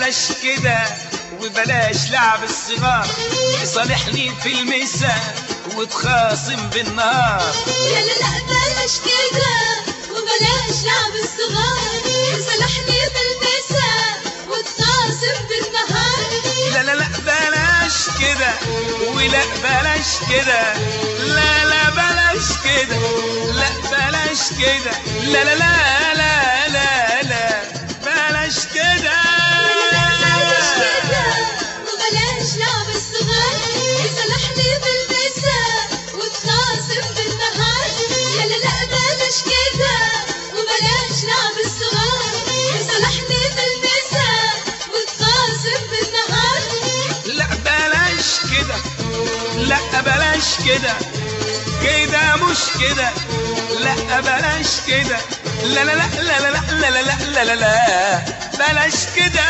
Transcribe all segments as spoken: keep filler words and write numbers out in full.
بلاش كده وبلاش لعب الصغار، صالحني في المساء وتخاصم بالنهار. لا لا لا بلاش كده وبلاش لعب الصغار، صالحني في المساء وتخاصم بالنهار. لا لا لا بلاش كده ولا بلاش كده، لا لا بلاش كده، لا بلاش كده، لا لا لا لا لا لا بلاش كده. بلاش كده وبلاش لعب الصغار، صالحني في المساء وتخاصم بالنهار. لا لا لا بلاش كده وبلاش لعب الصغار، صالحني في المساء وتخاصم بالنهار. لا بلاش كده، لا بلاش كده، كده مش كده، لا بلاش كده، لا لا لا لا لا لا لا لا لا لا بلاش كده.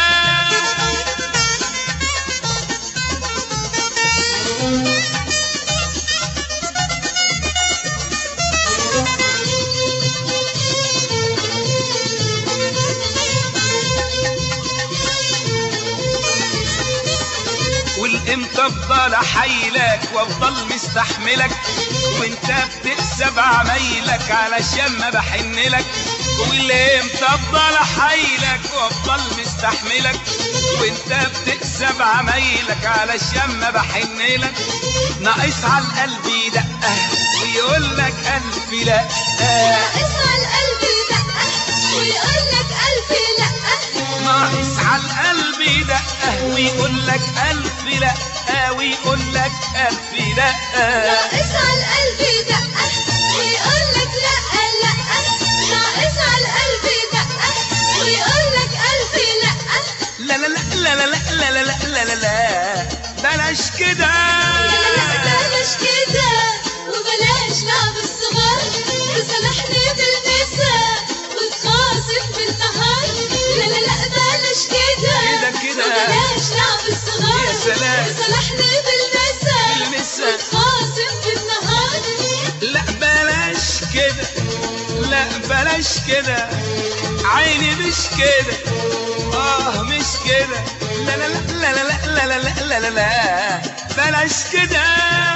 والامتى افضل احايلك وافضل مستحملك وانت بتكسب عمايلك علشان ما بحنلك. والامتى افضل احايلك وافضل مستحملك وانت بتكسب عمايلك علشان ما بحنلك. ناقص على القلب دقه ويقول لك الف لا، ناقص على القلب دقه ويقول لك الف لا، ناقص على القلب دقه ويقول لك الف لا، ويقول لك الف لا. ناقص على القلب دقه ويقول لك لا لا، ناقص على القلب دقه ويقول لك الف لا. لا لا لا لا لا لا لا لا لا لا بلاش كده. لا لا بلاش كده وبلاش لعب الصغار، صالحني في المساء وتخاصم بالنهار. لا لا لا بلاش كده كده كده وبلاش لعب الصغار، يا سلام صالحني في المساء المساء وتخاصم بالنهار. لا بلاش كده، لا بلاش كده، عيني مش كده، اه مش كده، لا لا لا لا لا لا لا لا لا لا بلاش كده.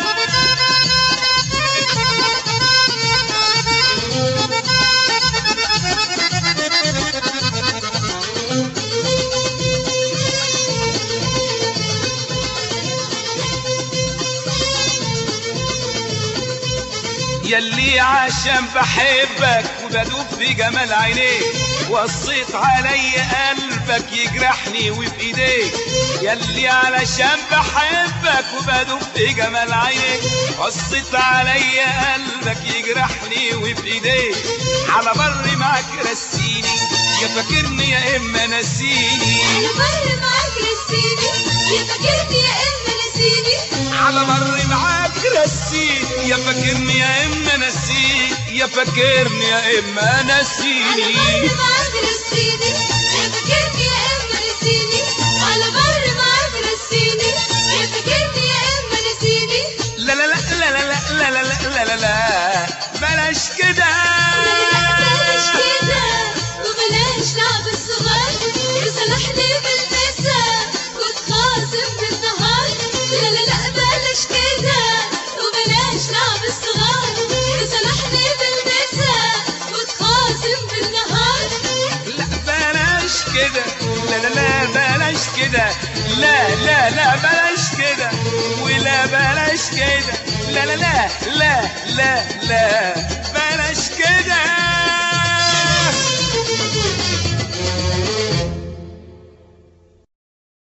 يلي عشان بحبك وبدوب في جمال عينيك وصيت علي قلبك يجرحني وبايديك. يلي علشان بحبك وبدوب في جمال عينيك وصيت علي قلبك يجرحني وبايديك. على بر معاك رسيني يا فاكرني يا اما نسيني، على بر معاك رسيني يا فاكرني يا اما نسيني. على بر معاك رسيني يا فاكرني يا اما نسيني، يا فاكرني يا اما نسيني. على بر معاك رسيني يا فاكرني يا اما نسيني، على بر معاك رسيني يا فاكرني يا اما نسيني. لا لا لا لا لا لا لا لا لا لا بلاش كده. بلاش كده وبلاش لعب الصغار، صالحني في المساء وتخاصم بالنهار. لا لا لا بلاش كده وبلاش لعب الصغار، صالحني في المساء وتخاصم بالنهار. لا بلاش كده، لا لا لا بلاش كده، لا لا لا بلاش كده ولا بلاش كده، لا لا لا لا لا لا